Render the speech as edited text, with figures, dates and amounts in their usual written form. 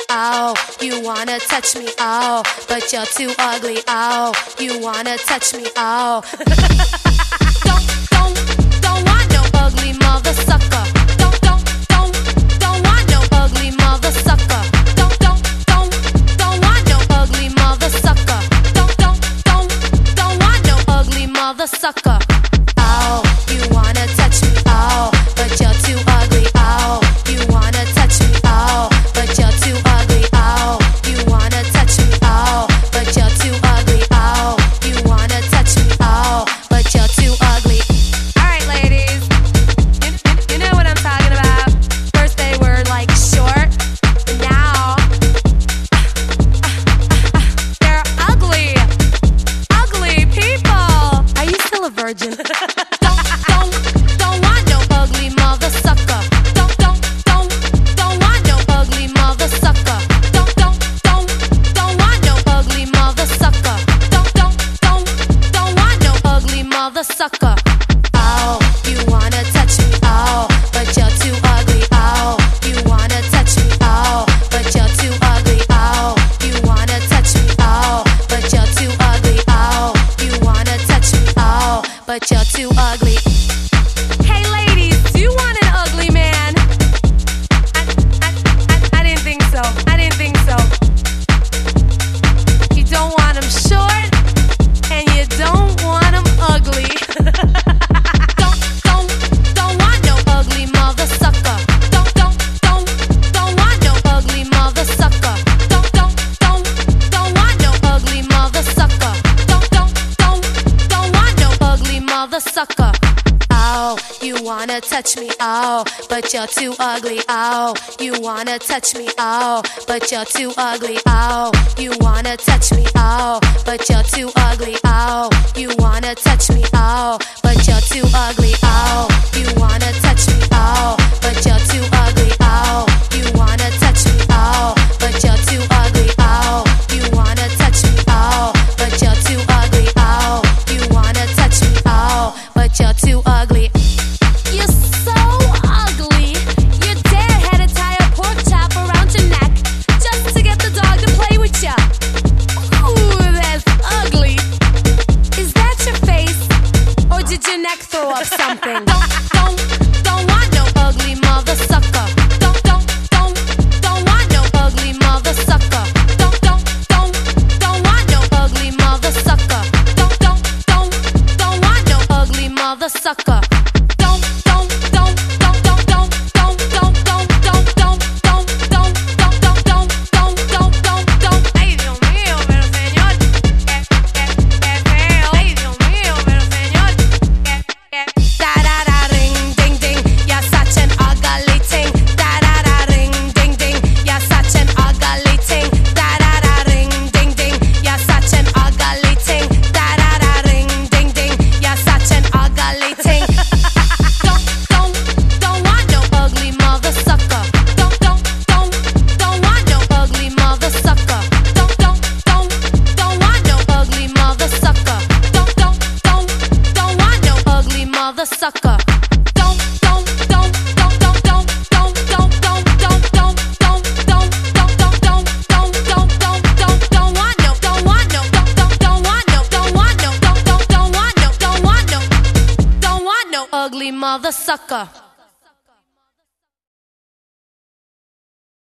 oh, you wanna touch me, oh, but you're too ugly, oh, you wanna touch me, oh. Don't want no ugly mother sucker. Don't want no ugly mother sucker. Don't want no ugly mother sucker. Don't want no ugly mother sucker. Oh, you wanna touch me, oh, but you're too ugly, oh, you wanna touch me, oh, but you're too ugly, oh, you wanna touch me, oh, but you're too ugly, oh, you wanna touch me, oh, but you're too ugly. Alright, ladies, you know what I'm talking about. First they were like short, and now they're ugly people. Are you still a virgin? Don't want no ugly mother sucker. Don't want no ugly mother sucker. Don't want no ugly mother sucker. Don't want no ugly mother sucker. Oh, you wanna touch me, oh, but you're too ugly, oh, you wanna touch me, oh, but you're too ugly, oh, you wanna touch me, oh, but you're too ugly, oh, you wanna touch me, oh, but you're too ugly. Hey ladies, do you want an ugly man? I didn't think so. You don't want him short, and you don't want him ugly. Don't want no ugly mother sucker. Don't want no ugly mother sucker. Don't want no ugly mother sucker. Don't want no ugly mother sucker. Oh, you wanna touch me, oh, but you're too ugly, oh, you wanna touch me, oh, but you're too ugly, oh, you wanna touch me, oh, but you're too ugly, oh, you wanna touch me, oh, but you're too ugly, oh, you wanna touch me, oh, but you're too ugly, oh, you wanna touch me, oh, but you're too ugly, oh, you wanna touch me, oh, but you're too ugly, oh, you wanna touch me, oh, but you're too ugly. You're so ugly. Your dad had to tie a pork chop around your neck just to get the dog to play with ya. Ooh, that's ugly. Is that your face, or did your neck throw up something? Don't want no ugly mother sucker. Don't want no ugly mother sucker. Don't want no ugly mother sucker. Don't want no ugly mother sucker. Sucker. Don't want no ugly mother sucker.